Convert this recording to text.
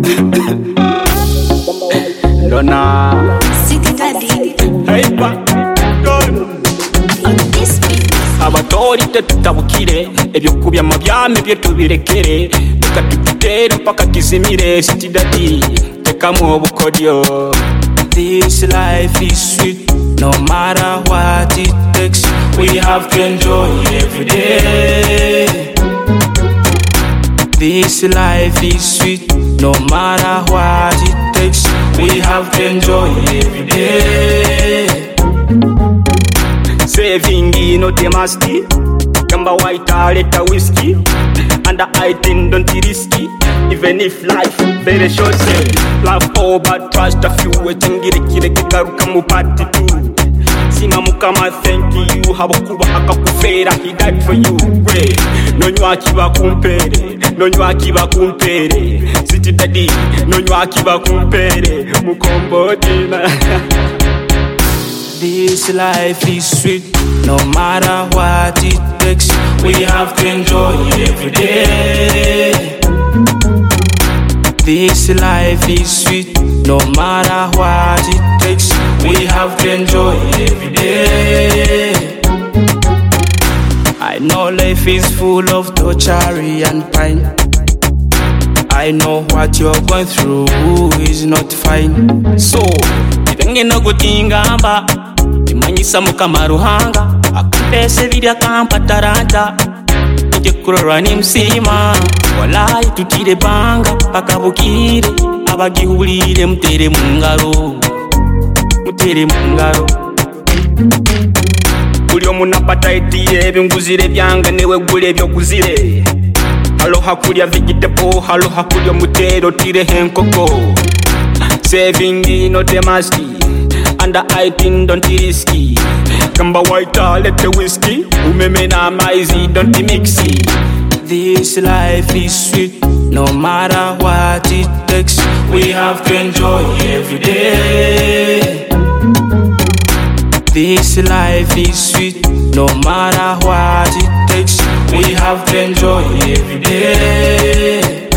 Lona City Daddy Hey pa on this beat. abatori tetutabukire ebyokubya mabyame byetubirekere tukatutere mpaka kizimire City Daddy tekamu obukodyo. This life is sweet, no matter what it takes. We have to enjoy every day. This life is sweet, no matter what it takes. We have to enjoy every day. Saving not a musty. Kamba white leta whiskey. And I think don't be risky. Even if life very short, say love over trust a few. Wetengire kire kigaruka mu party too. Sima mukama thank you. Habakuba akakufera he died for you. Pray. Nonywa kiba kumpere. Nonywa kiba kumpere. City Daddy. Nonywa kiba kumpere. Mukombotina. This life is sweet, no matter what it takes. We have to enjoy every day. This life is sweet, no matter what it takes. We have to enjoy every day. I know life is full of torture and pain. I know what you're going through is not fine. So, itenge no gutingamba imanyisa mukama ruhanga akutese birya kampataranta ije kurora ni msima walayi tutire banga pakabukire abagihulire mutere mungaro buli omuntu apatayitire ebinguzire byanga newe gule byokuzire aloha kulya vegetable aloha kulya mutero tire henkoko saving not a musty and I think don't be risky. Kamba white let the whiskey umeme na maizi don't mix it. This life is sweet, no matter what it takes. We have to enjoy every day. This life is sweet, no matter what it takes. We have to enjoy every day.